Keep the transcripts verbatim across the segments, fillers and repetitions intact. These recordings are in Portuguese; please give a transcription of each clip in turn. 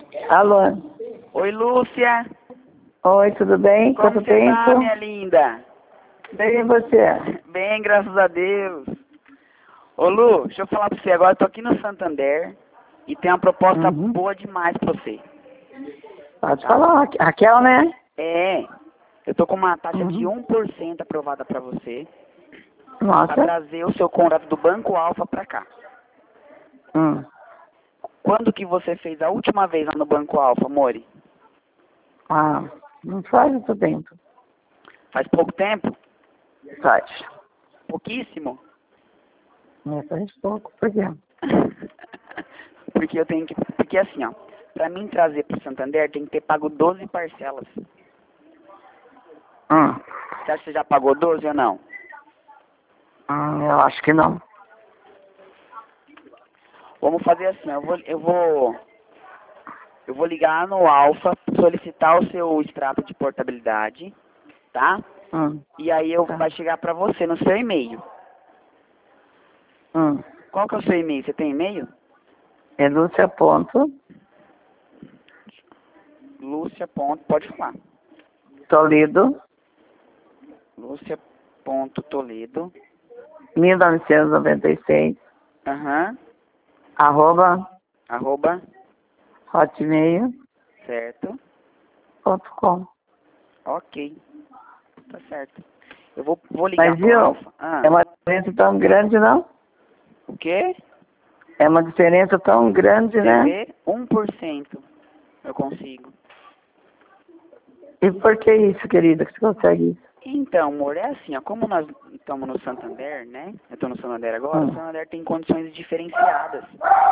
Alô? Oi, Lúcia. Oi, tudo bem? Como Quanto você tempo? tá, minha linda? Bem, e você? Bem, graças a Deus. Ô, Lu, deixa eu falar pra você. Agora eu tô aqui no Santander e tem uma proposta Uhum. boa demais pra você. Pode falar. Raquel, né? É, eu tô com uma taxa de Uhum. um por cento aprovada pra você, pra Nossa. trazer o seu contrato do Banco Alfa pra cá. Hum. Quando que você fez a última vez lá no Banco Alfa, Mori? Ah, não faz muito tempo. Faz pouco tempo? Faz. Pouquíssimo? É, faz pouco. Por quê? Porque eu tenho que... Porque assim, ó, pra mim trazer pro Santander tem que ter pago doze parcelas. Hum. Você acha que você já pagou doze ou não? Hum, eu acho que não. Vamos fazer assim, ó, eu vou... Eu vou, eu vou ligar no Alfa, solicitar o seu extrato de portabilidade, tá? Hum. E aí eu Tá. vai chegar pra você no seu e-mail. Hum. Qual que é o seu e-mail? Você tem e-mail? É Lúcia ponto Lúcia. Ponto, pode falar. Toledo, Lúcia. Ponto Toledo. mil novecentos e noventa e seis, Aham. arroba Arroba. hotmail Certo. ponto com. Ok. Tá certo. Eu vou, vou ligar Mas pro viu, Alfa. Ah. é uma diferença tão grande, não? O quê? É uma diferença tão grande, Você né? vê? um por cento eu consigo. E por que isso, querida, que você consegue isso? Então, amor, é assim, ó, como nós estamos no Santander, né? Eu tô no Santander agora, o Hum. Santander tem condições diferenciadas.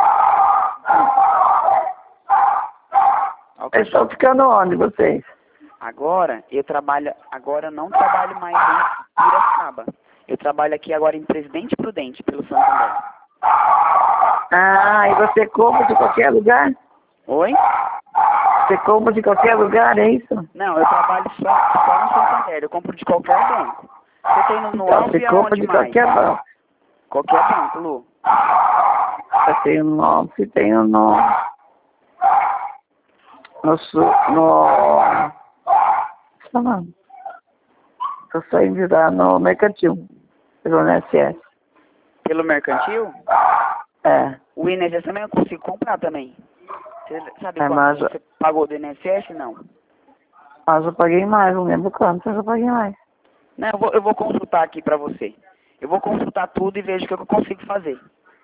Ó, o Eles estão cachorro. ficando onde, vocês? Agora, eu trabalho, agora eu não trabalho mais em Piracicaba. Eu trabalho aqui agora em Presidente Prudente, pelo Santander. Ah, e você compra de qualquer lugar? Oi? Você compra de qualquer lugar, é isso? Não, eu trabalho só, só no Santander, eu compro de qualquer banco. Você tem no, no Então, Alfa você e compra aonde de mais? qualquer banco. Qualquer banco, Lu. Eu tenho no você tem no... No... Sul- no Falando. Tô saindo de lá no Mercantil, pelo N S S. Pelo Mercantil? É. O I N S S também eu consigo comprar também. Você sabe É, quanto mas, você pagou do I N S S? Não. mas eu paguei mais, não lembro quanto, mas eu paguei mais. Não, eu vou, eu vou consultar aqui pra você. Eu vou consultar tudo e vejo o que eu consigo fazer.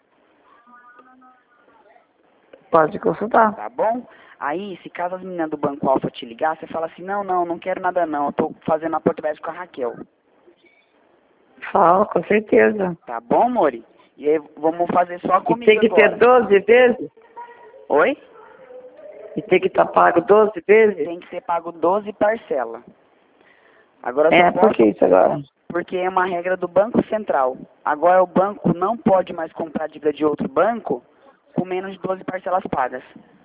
Pode consultar. Tá bom? Aí, se caso as meninas do Banco Alfa te ligar, você fala assim, não, não, não quero nada não, eu tô fazendo a português com a Raquel. Fala, com certeza. Tá bom, Mori? E aí, vamos fazer só E comigo tem que ter agora. doze vezes? Oi? E tem que estar pago doze vezes? Tem que ser pago doze parcelas. Agora eu É, só por posso, que isso agora? porque é uma regra do Banco Central. Agora o banco não pode mais comprar dívida de outro banco com menos de doze parcelas pagas.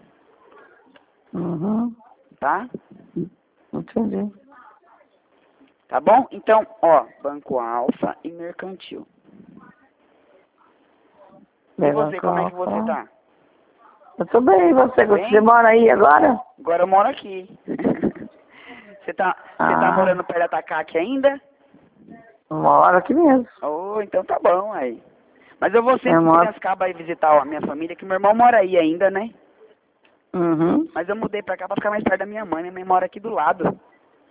Uhum. Tá? Entendi. Tá bom? Então, ó, Banco Alfa e Mercantil. E você, como é que você tá? Eu tô bem, e você? Bem? Você mora aí agora? Agora eu moro aqui. Você tá, você tá Ah, morando perto da Tacaque ainda? moro aqui mesmo. Oh, então tá bom aí. Mas eu vou sempre Eu em moro... Piracicaba aí visitar ó, a minha família, que meu irmão mora aí ainda, né? Uhum. Mas eu mudei pra cá pra ficar mais perto da minha mãe. Minha mãe mora aqui do lado.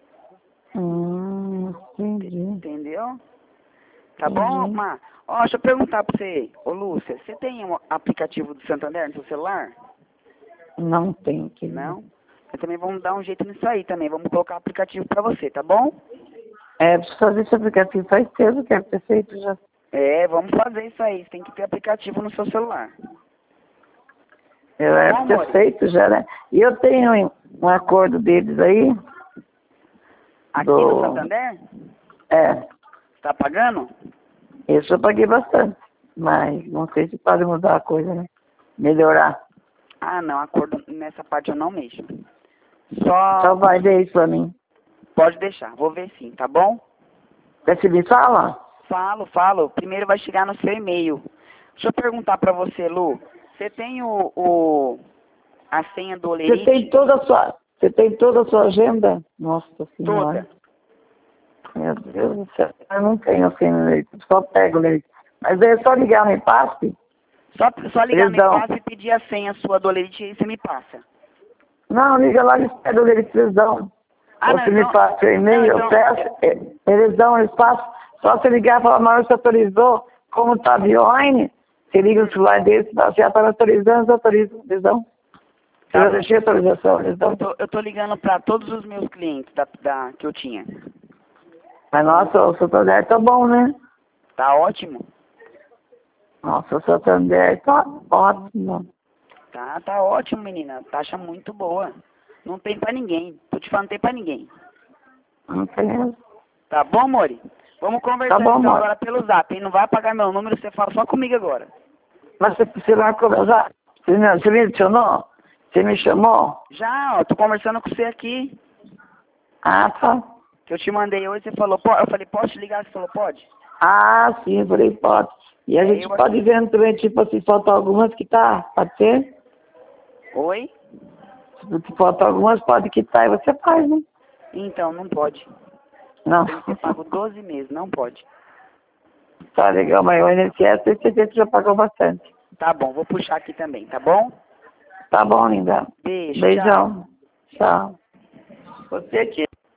Hum, entendi. Entendeu? Tá bom, Entendi. Má? Ó, deixa eu perguntar pra você. Ô, Lúcia, você tem um aplicativo do Santander no seu celular? Não tem, querido. Não? Mas também vamos dar um jeito nisso aí também. Vamos colocar aplicativo pra você, tá bom? É, preciso fazer esse aplicativo faz tempo que é ter feito já. É, vamos fazer isso aí. Você tem que ter aplicativo no seu celular. Eu Tá é bom, ter amor? feito já, né? E eu tenho um um acordo deles aí. Aqui do... no Santander? É, Tá pagando? isso eu paguei bastante. Mas não sei se pode mudar a coisa, né? Melhorar. Ah, não. Acordo nessa parte eu não mexo. Só... Só vai ver isso pra mim. Pode deixar. Vou ver sim, tá bom? Você me fala? Falo, falo. Primeiro vai chegar no seu e-mail. Deixa eu perguntar pra você, Lu. Você tem o, o, A senha do Você Olerite? tem toda a sua, você tem toda a sua agenda? Nossa Senhora. Toda. Meu Deus do céu. Eu não tenho assim, leite. Só pego leite. Mas é só ligar no passe? Só, só ligar Eles no dão. espaço e pedir a senha sua do Olerite e você me passa. Não, liga lá e pega eles, eles dão. Ah, Ou não, se me então... passa o e-mail, não, eu então- peço, eh, eles dão, eles passam. Só você ligar e falar, mas você autorizou, como está online, você liga o celular deles, fala, já está autorizando, eles autorizam, eles dão. Tá Eu já bom. deixei a autorização, eles dão. Eu tô, eu tô ligando para todos os meus clientes da, da, que eu tinha. Mas nossa, o Santander tá bom, né? Tá ótimo? Nossa, o Santander tá ótimo. Tá, tá ótimo, menina. Taxa muito boa. Não tem pra ninguém. Tô te falando, não tem pra ninguém. Não tem. Tá bom, Mori? Vamos conversar Tá bom, então amor. agora pelo zap. Hein? Não vai apagar meu número, você fala só comigo agora. Mas você precisa conversar. Você me, você me adicionou? Você me chamou? Já, ó, tô conversando com você aqui. Ah, tá. Que eu te mandei hoje, você falou, pô, eu falei, posso te ligar? Você falou, pode? Ah, sim, eu falei, pode. E a É, gente eu pode aqui. ver também, tipo assim, faltam algumas que tá, pode ser? Oi? Se faltam algumas, pode quitar e você faz, né? Então, não pode. Não. Tem que ser pago doze meses, não pode. Tá legal, mas o I N S S, você já pagou bastante. Tá bom, vou puxar aqui também, tá bom? Tá bom, linda. Beijo, tchau. Beijão. Tchau. Você aqui.